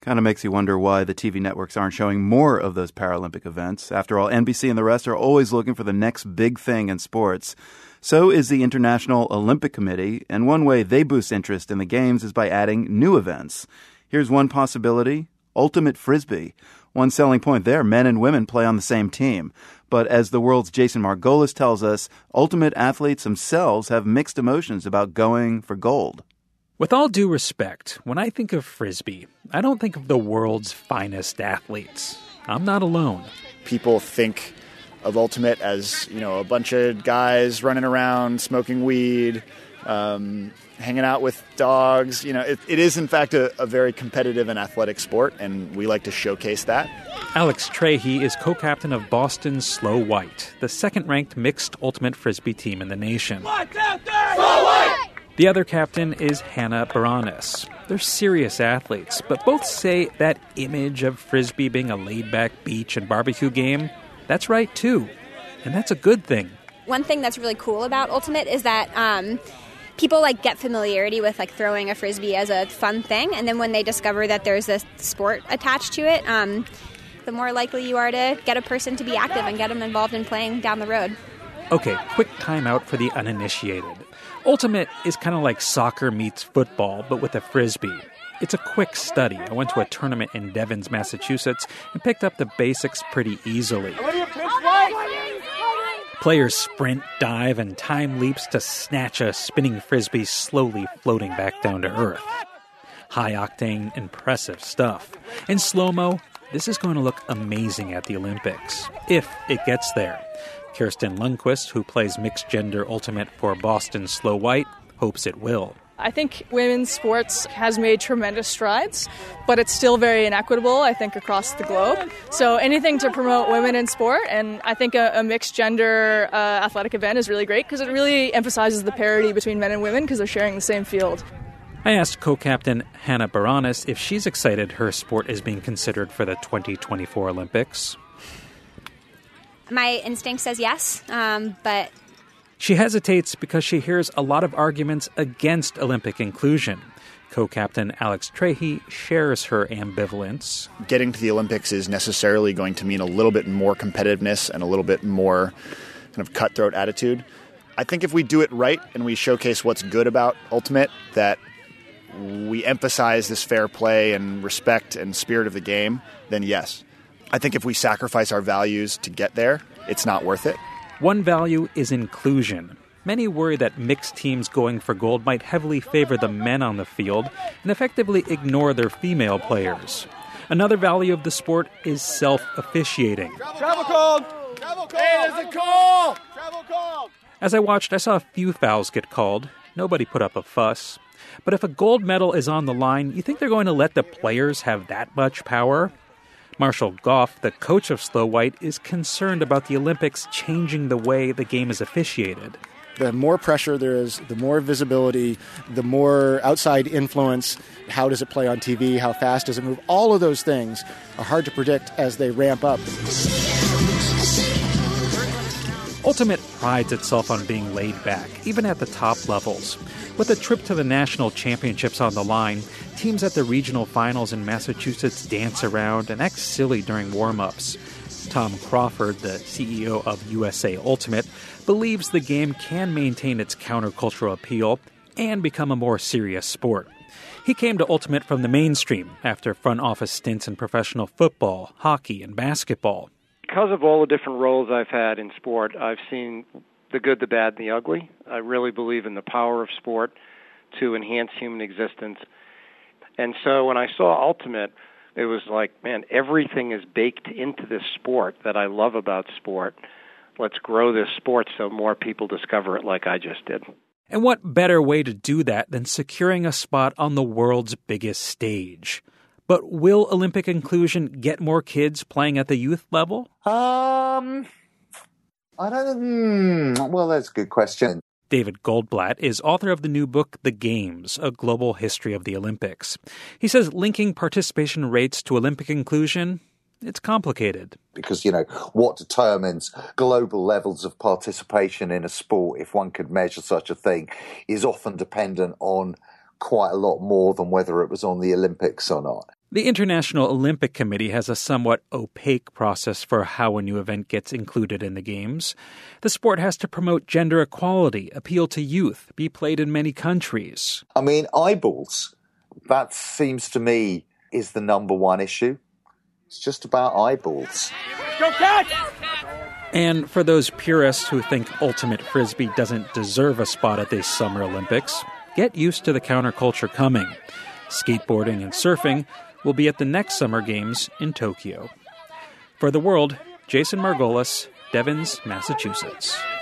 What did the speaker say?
Kind of makes you wonder why the TV networks aren't showing more of those Paralympic events. After all, NBC and the rest are always looking for the next big thing in sports. So is the International Olympic Committee, and one way they boost interest in the Games is by adding new events. Here's one possibility: Ultimate Frisbee. One selling point there, men and women play on the same team. But as the world's Jason Margolis tells us, ultimate athletes themselves have mixed emotions about going for gold. With all due respect, when I think of Frisbee, I don't think of the world's finest athletes. I'm not alone. People think of Ultimate as, a bunch of guys running around, smoking weed, hanging out with dogs. It is, in fact, a very competitive and athletic sport, and we like to showcase that. Alex Trahey is co-captain of Boston's Slow White, the second-ranked mixed ultimate Frisbee team in the nation. 1, 2, 3, Slow White! The other captain is Hannah Baranis. They're serious athletes, but both say that image of Frisbee being a laid-back beach and barbecue game, that's right, too. And that's a good thing. One thing that's really cool about Ultimate is that people get familiarity with throwing a Frisbee as a fun thing, and then when they discover that there's a sport attached to it, the more likely you are to get a person to be active and get them involved in playing down the road. Okay, quick timeout for the uninitiated. Ultimate is kind of like soccer meets football, but with a Frisbee. It's a quick study. I went to a tournament in Devens, Massachusetts, and picked up the basics pretty easily. Players sprint, dive, and time leaps to snatch a spinning Frisbee slowly floating back down to earth. High-octane, impressive stuff. In slow-mo, this is going to look amazing at the Olympics, if it gets there. Kirsten Lundquist, who plays mixed-gender ultimate for Boston Slow White, hopes it will. I think women's sports has made tremendous strides, but it's still very inequitable, I think, across the globe. So anything to promote women in sport, and I think a mixed-gender athletic event is really great because it really emphasizes the parity between men and women because they're sharing the same field. I asked co-captain Hannah Baranis if she's excited her sport is being considered for the 2024 Olympics. My instinct says yes, but... She hesitates because she hears a lot of arguments against Olympic inclusion. Co-captain Alex Trahey shares her ambivalence. Getting to the Olympics is necessarily going to mean a little bit more competitiveness and a little bit more kind of cutthroat attitude. I think if we do it right and we showcase what's good about Ultimate, that we emphasize this fair play and respect and spirit of the game, then yes. I think if we sacrifice our values to get there, it's not worth it. One value is inclusion. Many worry that mixed teams going for gold might heavily favor the men on the field and effectively ignore their female players. Another value of the sport is self-officiating. Travel call! Travel call! Hey, there's a call! Travel call! As I watched, I saw a few fouls get called. Nobody put up a fuss. But if a gold medal is on the line, you think they're going to let the players have that much power? Marshall Goff, the coach of Slow White, is concerned about the Olympics changing the way the game is officiated. The more pressure there is, the more visibility, the more outside influence. How does it play on TV? How fast does it move? All of those things are hard to predict as they ramp up. Ultimate prides itself on being laid back, even at the top levels. With a trip to the national championships on the line, teams at the regional finals in Massachusetts dance around and act silly during warm-ups. Tom Crawford, the CEO of USA Ultimate, believes the game can maintain its countercultural appeal and become a more serious sport. He came to Ultimate from the mainstream after front office stints in professional football, hockey, and basketball. Because of all the different roles I've had in sport, I've seen the good, the bad, and the ugly. I really believe in the power of sport to enhance human existence. And so when I saw Ultimate, it was like, man, everything is baked into this sport that I love about sport. Let's grow this sport so more people discover it like I just did. And what better way to do that than securing a spot on the world's biggest stage? But will Olympic inclusion get more kids playing at the youth level? Well, that's a good question. David Goldblatt is author of the new book, The Games, A Global History of the Olympics. He says linking participation rates to Olympic inclusion, it's complicated. Because, what determines global levels of participation in a sport, if one could measure such a thing, is often dependent on quite a lot more than whether it was on the Olympics or not. The International Olympic Committee has a somewhat opaque process for how a new event gets included in the Games. The sport has to promote gender equality, appeal to youth, be played in many countries. I mean, eyeballs, that seems to me is the number one issue. It's just about eyeballs. Go catch! And for those purists who think ultimate frisbee doesn't deserve a spot at the Summer Olympics, get used to the counterculture coming. Skateboarding and surfing will be at the next Summer Games in Tokyo. For The World, Jason Margolis, Devens, Massachusetts.